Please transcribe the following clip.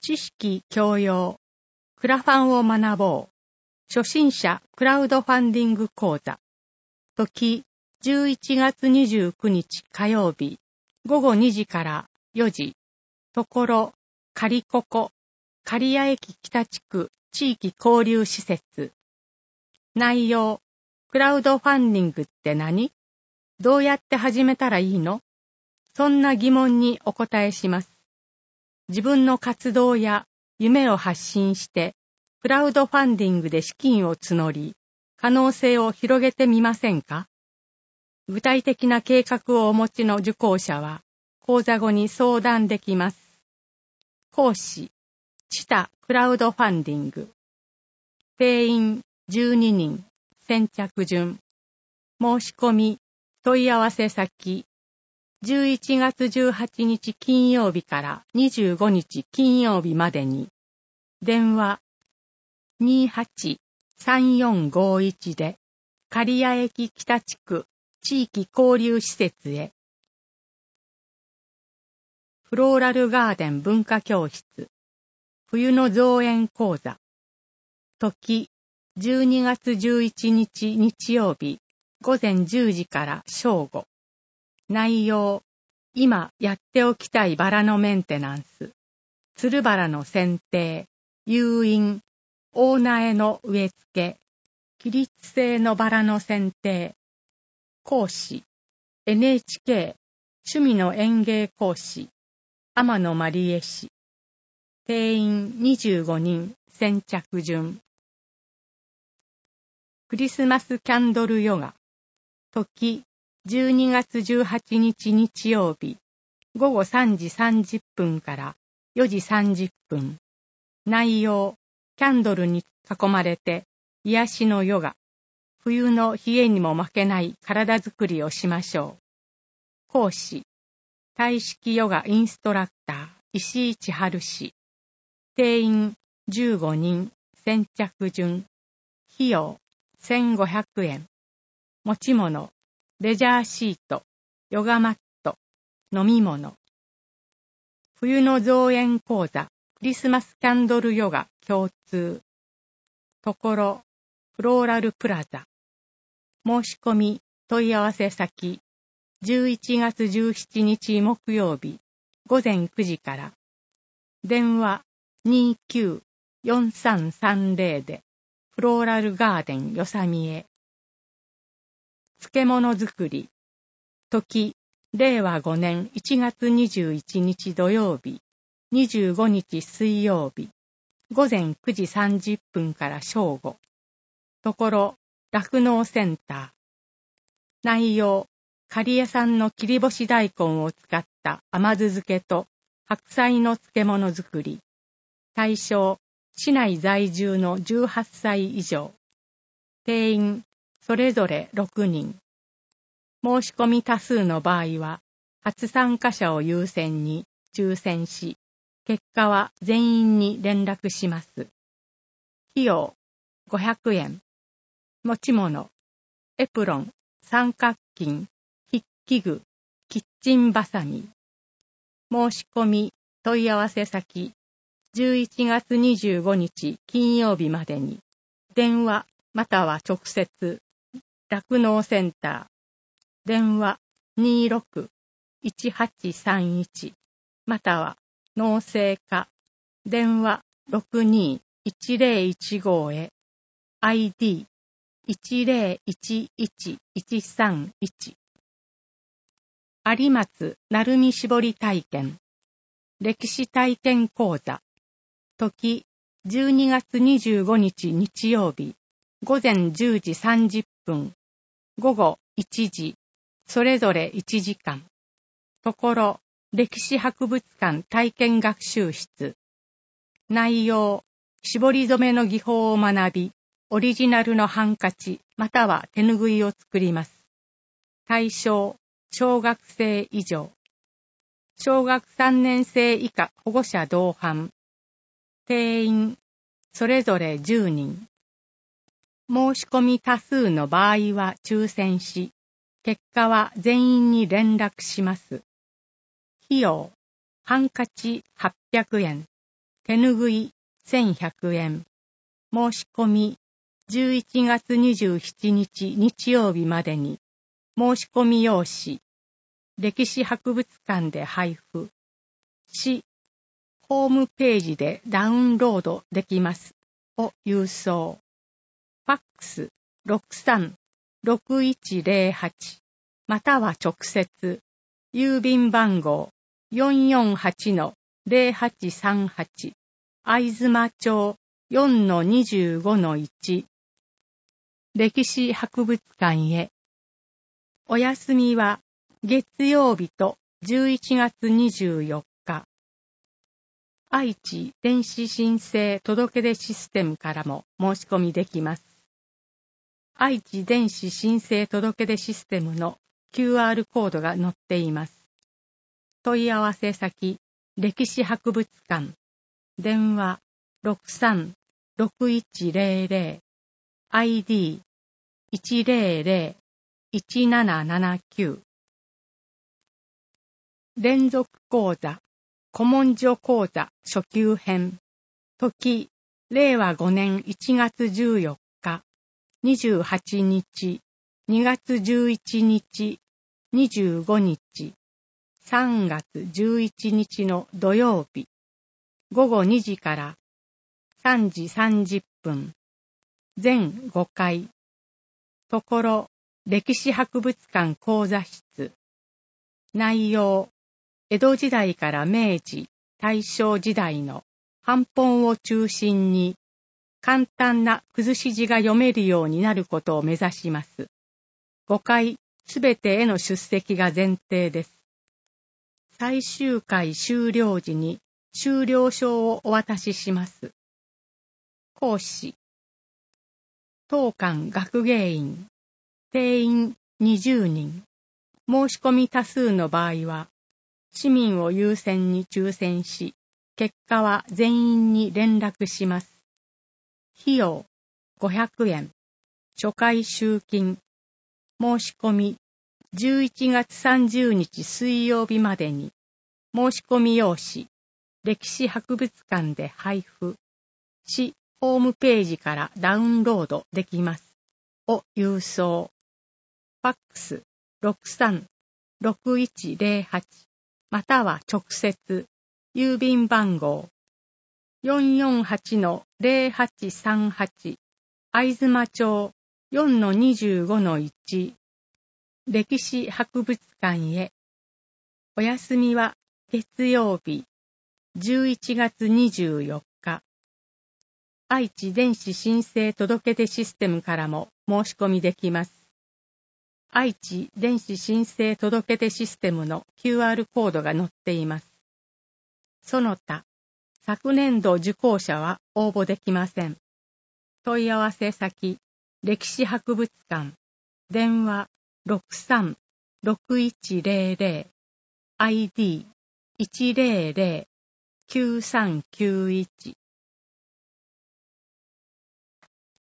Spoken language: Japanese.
知識教養、クラファンを学ぼう。初心者クラウドファンディング講座。時、11月29日火曜日、午後2時から4時。ところ、仮ここ、刈谷駅北地区地域交流施設。内容、クラウドファンディングって何？どうやって始めたらいいの？そんな疑問にお答えします。自分の活動や夢を発信して、クラウドファンディングで資金を募り、可能性を広げてみませんか？具体的な計画をお持ちの受講者は、講座後に相談できます。講師、知多クラウドファンディング。定員12人、先着順。申し込み、問い合わせ先。11月18日金曜日から25日金曜日までに、電話28-3451で、刈谷駅北地区地域交流施設へ。フローラルガーデン文化教室、冬の造園講座。時、12月11日日曜日、午前10時から正午。内容、今やっておきたいバラのメンテナンス、つるバラの剪定、誘引、大苗の植え付け、起立性のバラの剪定。講師、NHK 趣味の園芸講師、天野まりえ氏。定員25人、先着順。クリスマスキャンドルヨガ。時、12月18日日曜日、午後3時30分から4時30分。内容、キャンドルに囲まれて癒しのヨガ。冬の冷えにも負けない体づくりをしましょう。講師、体式ヨガインストラクター、石井千春氏。定員15人、先着順。費用、1500円。持ち物、レジャーシート、ヨガマット、飲み物。冬の造園講座、クリスマスキャンドルヨガ共通。ところ、フローラルプラザ。申し込み、問い合わせ先、11月17日木曜日、午前9時から。電話29-4330で、フローラルガーデンよさみへ。漬物作り。時、令和5年1月21日土曜日、25日水曜日、午前9時30分から正午。ところ、酪農センター。内容、刈谷産の切り干し大根を使った甘酢漬けと白菜の漬物作り。対象、市内在住の18歳以上。定員、それぞれ6人。申し込み多数の場合は、初参加者を優先に抽選し、結果は全員に連絡します。費用、500円。持ち物、エプロン、三角巾、筆記具、キッチンバサミ。申し込み、問い合わせ先、11月25日金曜日までに、電話または直接、酪農センター、電話26-1831、または農政課、電話62-1015へ、ID1011131。有松鳴海絞り体験。歴史体験講座。時、12月25日日曜日、午前10時30分、午後1時、それぞれ1時間。ところ、歴史博物館体験学習室。内容、絞り染めの技法を学び、オリジナルのハンカチまたは手ぬぐいを作ります。対象、小学生以上。小学3年生以下保護者同伴。定員、それぞれ10人。申し込み多数の場合は抽選し、結果は全員に連絡します。費用、ハンカチ800円。 手ぬぐい1100円。申し込み11月27日日曜日までに申し込み用紙、歴史博物館で配布し、ホームページでダウンロードできますを郵送。ファックス63-6108または直接、郵便番号 448-0838 会津間町 4-25-1 歴史博物館へ。お休みは月曜日と11月24日。愛知電子申請届出システムからも申し込みできます。愛知電子申請届出システムの QR コードが載っています。問い合わせ先、歴史博物館。電話63-6100 ID100-1779 連続講座古文書講座初級編時令和5年1月14日28日2月11日25日3月11日の土曜日午後2時から3時30分全5回ところ歴史博物館講座室内容江戸時代から明治、大正時代の版本を中心に簡単な崩し字が読めるようになることを目指します。5回すべてへの出席が前提です。最終回終了時に終了証をお渡しします。講師当館学芸員定員20人申し込み多数の場合は市民を優先に抽選し、結果は全員に連絡します。費用500円。初回集金。申し込み11月30日水曜日までに申し込み用紙、歴史博物館で配布し、ホームページからダウンロードできます。を郵送。ファックス63-6108または直接、郵便番号 448-0838 会津間町 4-25-1 歴史博物館へ。お休みは月曜日11月24日。愛知電子申請届出システムからも申し込みできます。愛知電子申請届出システムの QR コードが載っています。その他、昨年度受講者は応募できません。問い合わせ先、歴史博物館、電話63-6100 ID100-9391